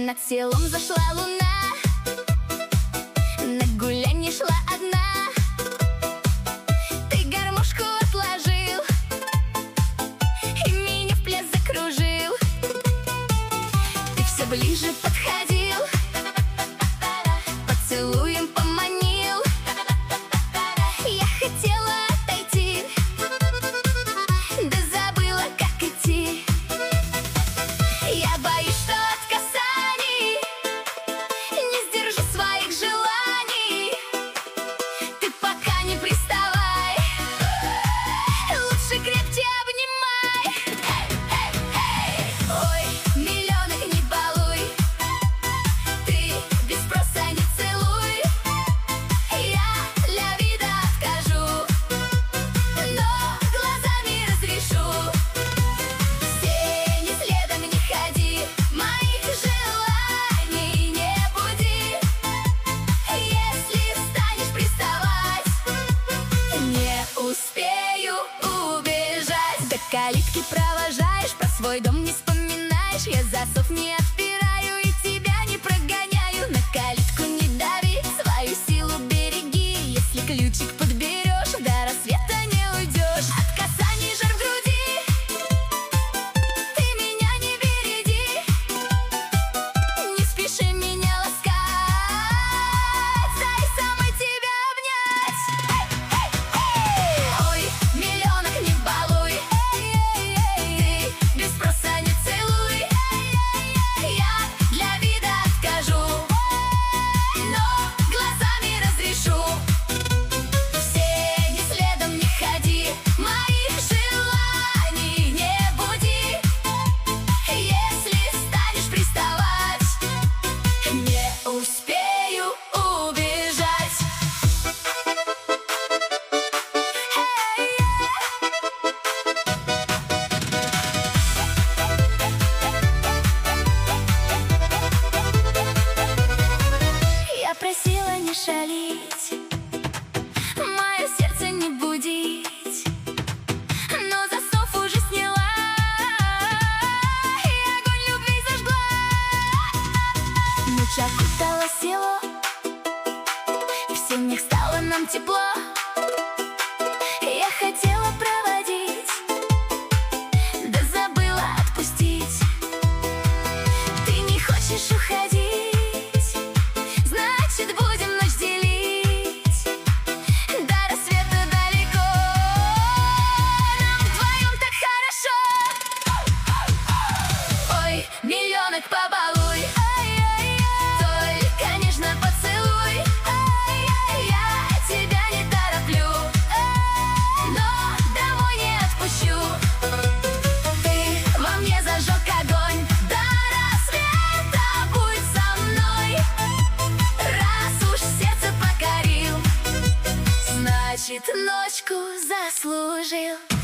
Над селом зашла луна, на гулянье шла одна. Ты гармошку отложил и меня в пляс закружил. Ты все ближе подходил, поцелуем поманил. Я хотела отойти, да забыла, как идти. Я боюсь, что от касаний не сдержу своих желаний. Ты пока не приставай, лучше крепче обнимай. Ой, миллионок не балуй, ты без спроса не целуй. Я для вида откажу, но глазами разрешу. Все не следом не ходи, моих желаний не буди. Если станешь приставать, не успею убежать. До калитки провожаешь, про свой дом не вспоминаешь. Я засов не отпираю и тебя не прогоняю. На калитку не дави, свою силу береги. Если ключик подберешь, до рассвета не уйдешь. От касаний жар в груди, ты меня не береги. Не спеши меня ласкать, дай самой тебя обнять. Ой, миллионок не балуй, ты без спроса не целуй. Я для вида откажу, но глазами разрешу. Все не следом не ходи, моих желаний не буди. Если станешь приставать, не успею убежать. Я просила не шалить, мое сердце не будить, но засов уже сняла и огонь любви зажгла. Ночь окутала село, в сенях стало нам тепло. Я хотела проводить, да забыла отпустить. Ты не хочешь уходить, значит будем ночь делить. До рассвета далеко, нам вдвоем так хорошо. Ой, миллионок побалуй, только нежно поцелуй. Я тебя не тороплю, но домой не отпущу. Ты во мне зажег огонь, до рассвета будь со мной. Раз уж сердце покорил, значит ночку заслужил.